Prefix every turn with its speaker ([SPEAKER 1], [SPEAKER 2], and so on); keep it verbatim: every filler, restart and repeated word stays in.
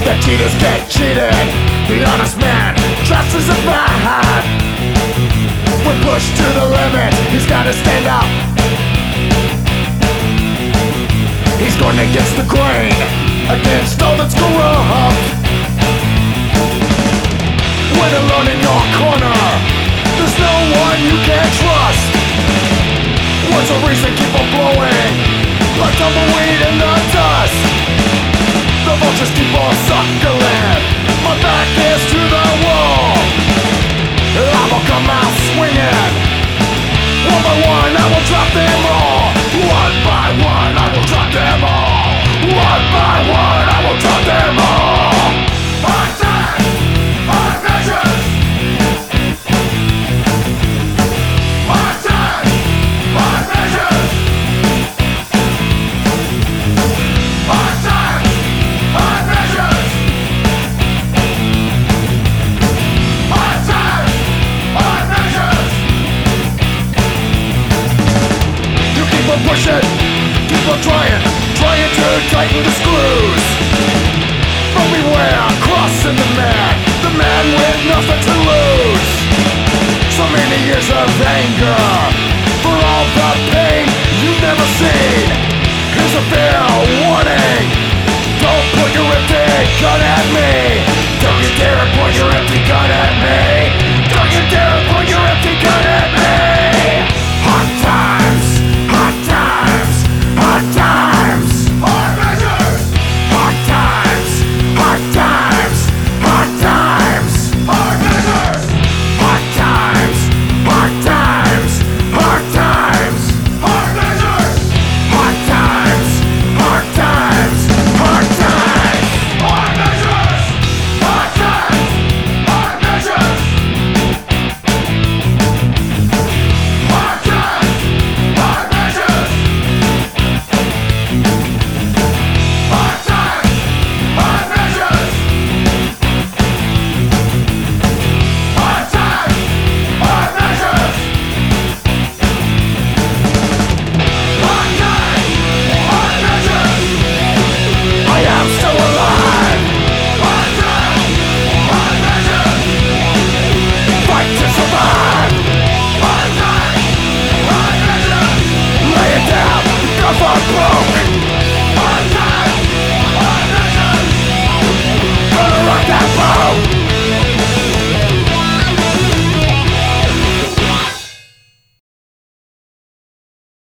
[SPEAKER 1] The cheaters get cheated. The honest man dresses a bad. When pushed to the limit, he's gotta stand up. He's going against the grain, against all that's corrupt. When alone in your corner, there's no one you can trust. What's a reason keep on blowing like tumbleweed in the dust? The vultures keep on suckling. My back is to the wall. I will come out swinging. One by one I will drop them all. One by one I will drop them all. One by one I will drop them all. Five times, five measures. Five times, five measures. Five times, five measures. Five times, five measures. You keep on pushing, keep on trying, trying to tighten the screws. But beware, crossing the man, the man with nothing to lose. So many years of anger, for all the pain you've never seen. Here's a fair warning, don't point your empty gun at me. Don't you dare point your empty gun